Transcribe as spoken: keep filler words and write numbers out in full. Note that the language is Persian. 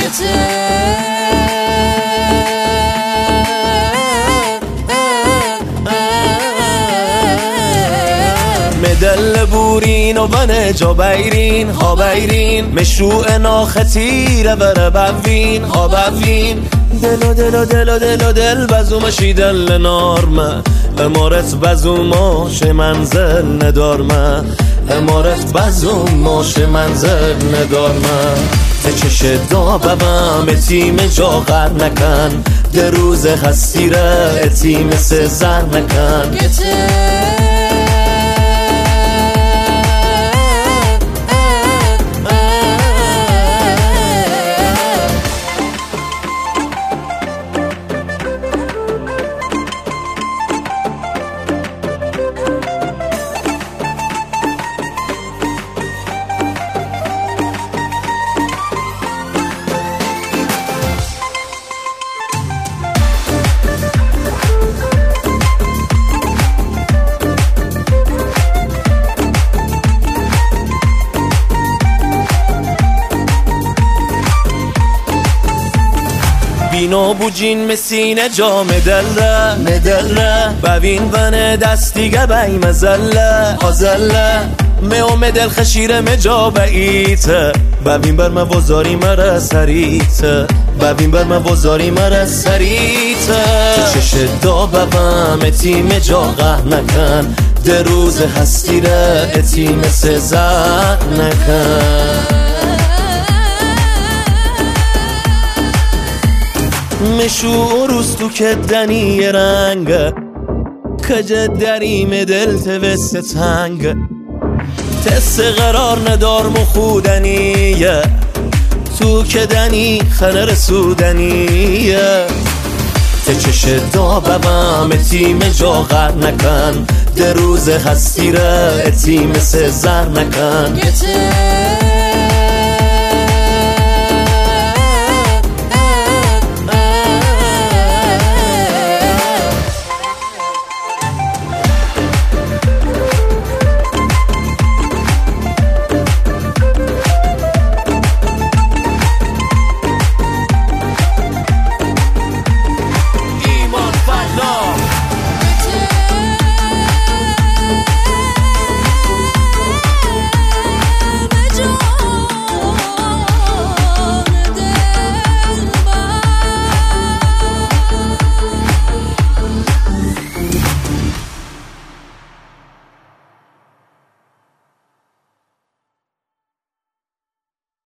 مدل بورین و بنه جا بیرین ها بیرین مشروع ناختیره بره بوین ها بوین دلو دلو دلو دلو دل بزومشی دل نارمه امارت بزوماش منزل ندارمه امارت بزوماش منزل ندارمه ته چش دا ببم اتیم جا غر نکن ده روز هستیره اتیم سزر نکن بینا بوجین مسینه جا مدله مدله ببین ونه دستیگه بی مزله آزله میو مدل خشیره مجا بیته ببین بر موازاری مره سریته ببین بر موازاری مره سریته تو چش دا ببم اتیم جا غه نکن ده روز هستیره اتیم سزر نکن مشو روستو که دنی رنگ کجه دریم دل توست تنگ تست قرار ندار مخودنیه تو که دنی خنه رسودنیه ته چش دا ببم اتیم جا غر نکن ده روز هستیره اتیم سزر نکن